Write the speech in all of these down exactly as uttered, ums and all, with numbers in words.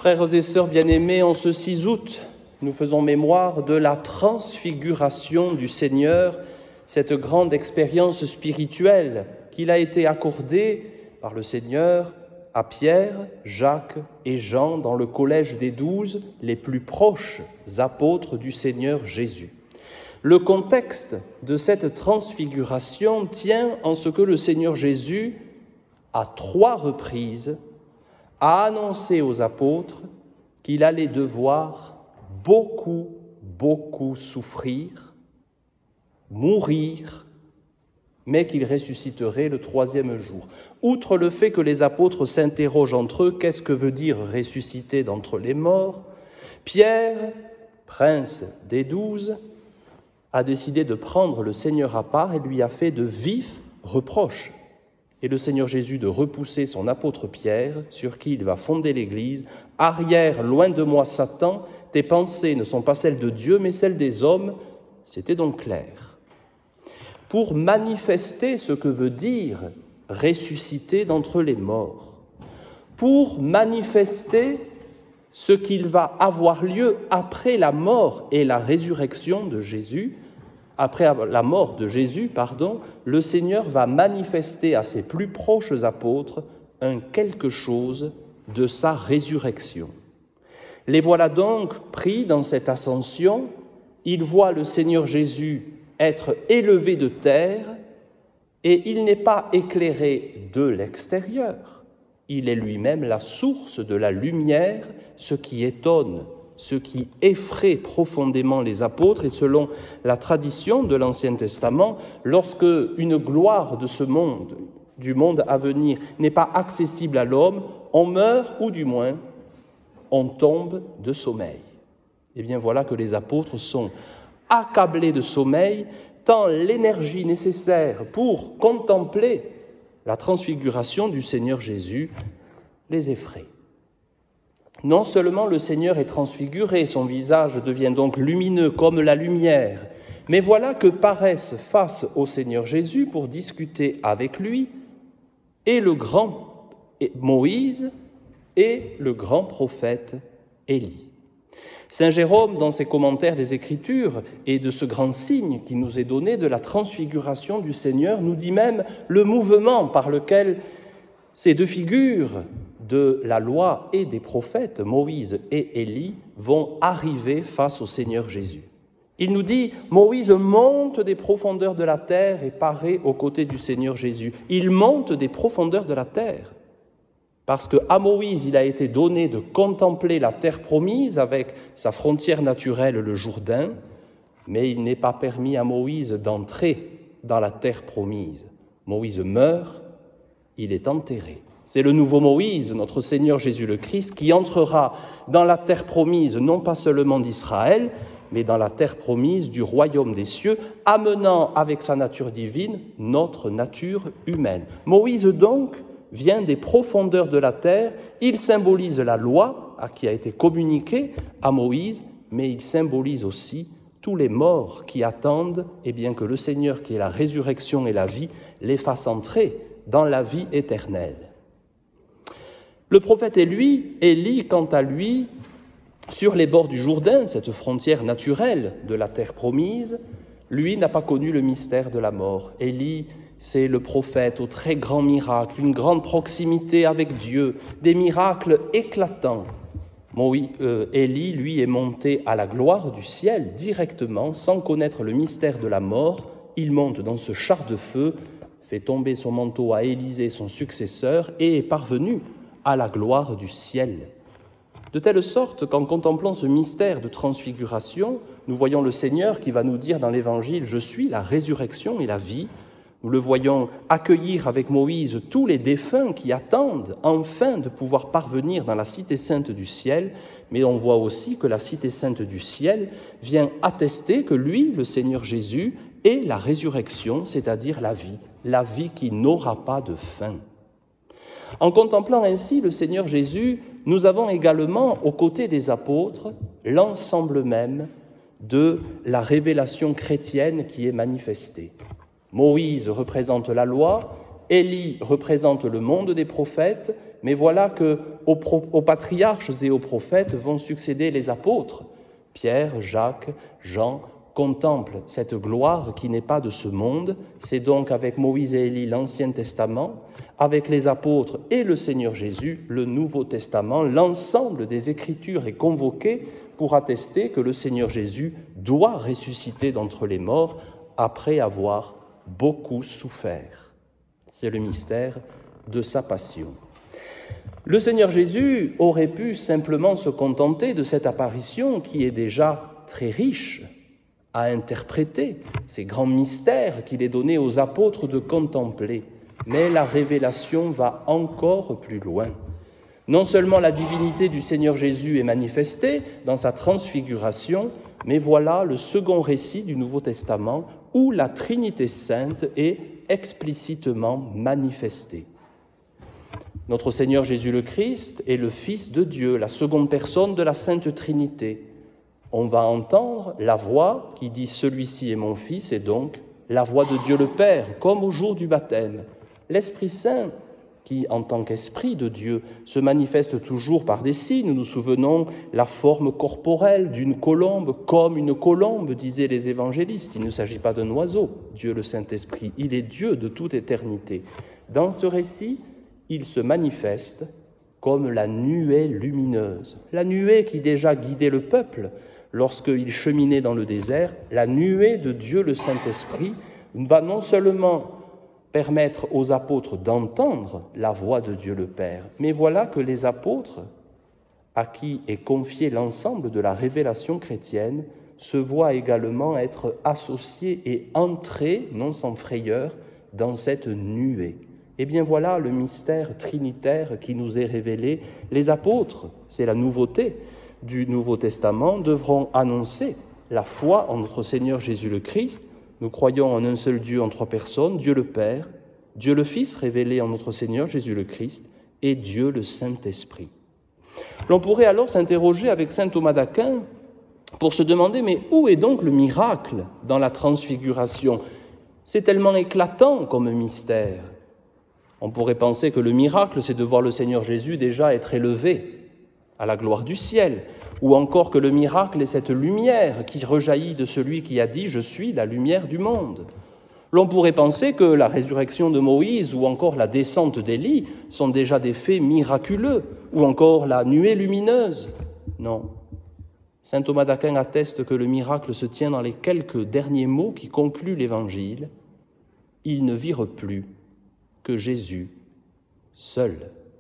Frères et sœurs bien-aimés, en ce six août, nous faisons mémoire de la transfiguration du Seigneur, cette grande expérience spirituelle qu'il a été accordée par le Seigneur à Pierre, Jacques et Jean dans le collège des douze, les plus proches apôtres du Seigneur Jésus. Le contexte de cette transfiguration tient en ce que le Seigneur Jésus, à trois reprises, a annoncé aux apôtres qu'il allait devoir beaucoup, beaucoup souffrir, mourir, mais qu'il ressusciterait le troisième jour. Outre le fait que les apôtres s'interrogent entre eux, qu'est-ce que veut dire ressusciter d'entre les morts, Pierre, prince des douze, a décidé de prendre le Seigneur à part et lui a fait de vifs reproches. Et le Seigneur Jésus de repousser son apôtre Pierre, sur qui il va fonder l'Église. « Arrière, loin de moi, Satan, tes pensées ne sont pas celles de Dieu, mais celles des hommes. » C'était donc clair. Pour manifester ce que veut dire ressusciter d'entre les morts, pour manifester ce qu'il va avoir lieu après la mort et la résurrection de Jésus, après la mort de Jésus, pardon, le Seigneur va manifester à ses plus proches apôtres un quelque chose de sa résurrection. Les voilà donc pris dans cette ascension, ils voient le Seigneur Jésus être élevé de terre et il n'est pas éclairé de l'extérieur, il est lui-même la source de la lumière, ce qui étonne, ce qui effraie profondément les apôtres, et selon la tradition de l'Ancien Testament, lorsque une gloire de ce monde, du monde à venir, n'est pas accessible à l'homme, on meurt, ou du moins, on tombe de sommeil. Et bien voilà que les apôtres sont accablés de sommeil, tant l'énergie nécessaire pour contempler la transfiguration du Seigneur Jésus les effraie. Non seulement le Seigneur est transfiguré, son visage devient donc lumineux comme la lumière, mais voilà que paraissent face au Seigneur Jésus pour discuter avec lui et le grand Moïse et le grand prophète Élie. Saint Jérôme, dans ses commentaires des Écritures et de ce grand signe qui nous est donné de la transfiguration du Seigneur, nous dit même le mouvement par lequel ces deux figures de la loi et des prophètes, Moïse et Élie, vont arriver face au Seigneur Jésus. Il nous dit, Moïse monte des profondeurs de la terre et paraît aux côtés du Seigneur Jésus. Il monte des profondeurs de la terre, parce qu'à Moïse, il a été donné de contempler la terre promise avec sa frontière naturelle, le Jourdain, mais il n'est pas permis à Moïse d'entrer dans la terre promise. Moïse meurt, il est enterré. C'est le nouveau Moïse, notre Seigneur Jésus le Christ, qui entrera dans la terre promise, non pas seulement d'Israël, mais dans la terre promise du royaume des cieux, amenant avec sa nature divine notre nature humaine. Moïse donc vient des profondeurs de la terre, il symbolise la loi qui a été communiquée à Moïse, mais il symbolise aussi tous les morts qui attendent eh bien, que le Seigneur, qui est la résurrection et la vie, les fasse entrer dans la vie éternelle. Le prophète Élie, Élie, quant à lui, sur les bords du Jourdain, cette frontière naturelle de la terre promise, lui n'a pas connu le mystère de la mort. Élie, c'est le prophète aux très grands miracles, une grande proximité avec Dieu, des miracles éclatants. Moïse, euh, Élie, lui, est monté à la gloire du ciel directement, sans connaître le mystère de la mort. Il monte dans ce char de feu, fait tomber son manteau à Élisée, son successeur, et est parvenu à la gloire du ciel. De telle sorte qu'en contemplant ce mystère de transfiguration, nous voyons le Seigneur qui va nous dire dans l'Évangile « Je suis la résurrection et la vie ». Nous le voyons accueillir avec Moïse tous les défunts qui attendent enfin de pouvoir parvenir dans la cité sainte du ciel, mais on voit aussi que la cité sainte du ciel vient attester que lui, le Seigneur Jésus, est la résurrection, c'est-à-dire la vie, la vie qui n'aura pas de fin. En contemplant ainsi le Seigneur Jésus, nous avons également, aux côtés des apôtres, l'ensemble même de la révélation chrétienne qui est manifestée. Moïse représente la loi, Élie représente le monde des prophètes, mais voilà que aux, pro, aux patriarches et aux prophètes vont succéder les apôtres. Pierre, Jacques, Jean contemplent cette gloire qui n'est pas de ce monde. C'est donc avec Moïse et Élie l'Ancien Testament, avec les apôtres et le Seigneur Jésus, le Nouveau Testament. L'ensemble des Écritures est convoqué pour attester que le Seigneur Jésus doit ressusciter d'entre les morts après avoir beaucoup souffert. C'est le mystère de sa passion. Le Seigneur Jésus aurait pu simplement se contenter de cette apparition qui est déjà très riche à interpréter, ces grands mystères qu'il est donné aux apôtres de contempler. Mais la révélation va encore plus loin. Non seulement la divinité du Seigneur Jésus est manifestée dans sa transfiguration, mais voilà le second récit du Nouveau Testament où la Trinité sainte est explicitement manifestée. Notre Seigneur Jésus le Christ est le Fils de Dieu, la seconde personne de la Sainte Trinité. On va entendre la voix qui dit « Celui-ci est mon Fils » et donc la voix de Dieu le Père, comme au jour du baptême. L'Esprit Saint, qui en tant qu'Esprit de Dieu se manifeste toujours par des signes. Nous nous souvenons la forme corporelle d'une colombe, comme une colombe, disaient les évangélistes. Il ne s'agit pas d'un oiseau, Dieu le Saint-Esprit, il est Dieu de toute éternité. Dans ce récit, il se manifeste comme la nuée lumineuse. La nuée qui déjà guidait le peuple lorsqu'il cheminait dans le désert, la nuée de Dieu le Saint-Esprit va non seulement permettre aux apôtres d'entendre la voix de Dieu le Père, mais voilà que les apôtres, à qui est confié l'ensemble de la révélation chrétienne, se voient également être associés et entrés, non sans frayeur, dans cette nuée. Eh bien voilà le mystère trinitaire qui nous est révélé. Les apôtres, c'est la nouveauté du Nouveau Testament, devront annoncer la foi en notre Seigneur Jésus le Christ. Nous croyons en un seul Dieu en trois personnes, Dieu le Père, Dieu le Fils révélé en notre Seigneur Jésus le Christ et Dieu le Saint-Esprit. L'on pourrait alors s'interroger avec saint Thomas d'Aquin pour se demander mais où est donc le miracle dans la transfiguration ? C'est tellement éclatant comme mystère. On pourrait penser que le miracle, c'est de voir le Seigneur Jésus déjà être élevé à la gloire du ciel, ou encore que le miracle est cette lumière qui rejaillit de celui qui a dit « Je suis la lumière du monde ». L'on pourrait penser que la résurrection de Moïse ou encore la descente d'Élie sont déjà des faits miraculeux, ou encore la nuée lumineuse. Non. Saint Thomas d'Aquin atteste que le miracle se tient dans les quelques derniers mots qui concluent l'Évangile. Ils ne virent plus que Jésus seul.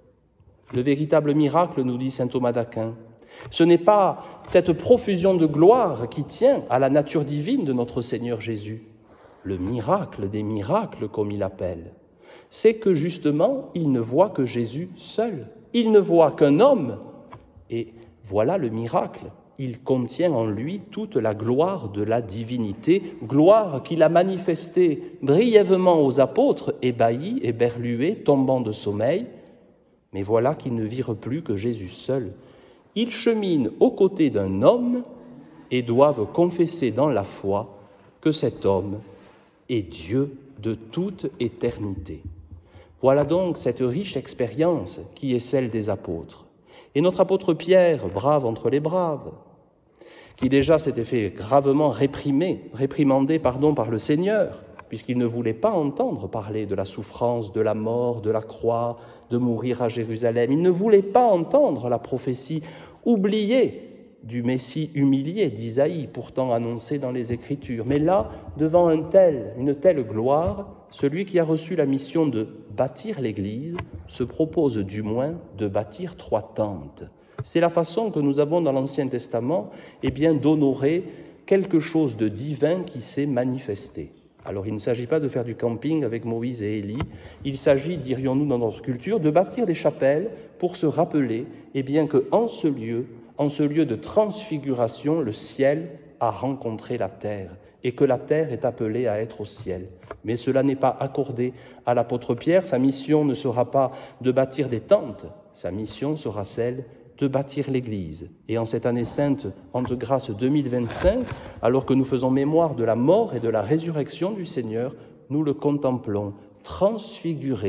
Le véritable miracle, nous dit saint Thomas d'Aquin, ce n'est pas cette profusion de gloire qui tient à la nature divine de notre Seigneur Jésus. Le miracle des miracles, comme il appelle, c'est que justement, il ne voit que Jésus seul. Il ne voit qu'un homme. Et voilà le miracle. Il contient en lui toute la gloire de la divinité, gloire qu'il a manifestée brièvement aux apôtres, ébahis, éberlués, tombant de sommeil. Mais voilà qu'ils ne virent plus que Jésus seul. Ils cheminent aux côtés d'un homme et doivent confesser dans la foi que cet homme est Dieu de toute éternité. Voilà donc cette riche expérience qui est celle des apôtres. Et notre apôtre Pierre, brave entre les braves, qui déjà s'était fait gravement réprimer, réprimander pardon, par le Seigneur, puisqu'il ne voulait pas entendre parler de la souffrance, de la mort, de la croix, de mourir à Jérusalem. Il ne voulait pas entendre la prophétie oubliée du Messie humilié d'Isaïe, pourtant annoncé dans les Écritures. Mais là, devant un tel, une telle gloire, celui qui a reçu la mission de bâtir l'Église se propose du moins de bâtir trois tentes. C'est la façon que nous avons dans l'Ancien Testament eh bien, d'honorer quelque chose de divin qui s'est manifesté. Alors il ne s'agit pas de faire du camping avec Moïse et Élie, il s'agit, dirions-nous dans notre culture, de bâtir des chapelles pour se rappeler eh bien, qu'en ce lieu, en ce lieu de transfiguration, le ciel a rencontré la terre et que la terre est appelée à être au ciel. Mais cela n'est pas accordé à l'apôtre Pierre, sa mission ne sera pas de bâtir des tentes, sa mission sera celle de bâtir l'Église. Et en cette année sainte, en de grâce deux mille vingt-cinq, alors que nous faisons mémoire de la mort et de la résurrection du Seigneur, nous le contemplons transfiguré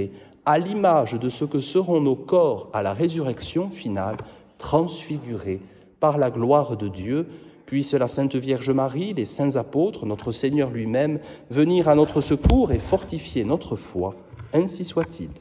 à l'image de ce que seront nos corps à la résurrection finale, transfigurés par la gloire de Dieu. Puisse la Sainte Vierge Marie, les saints apôtres, notre Seigneur lui-même, venir à notre secours et fortifier notre foi. Ainsi soit-il.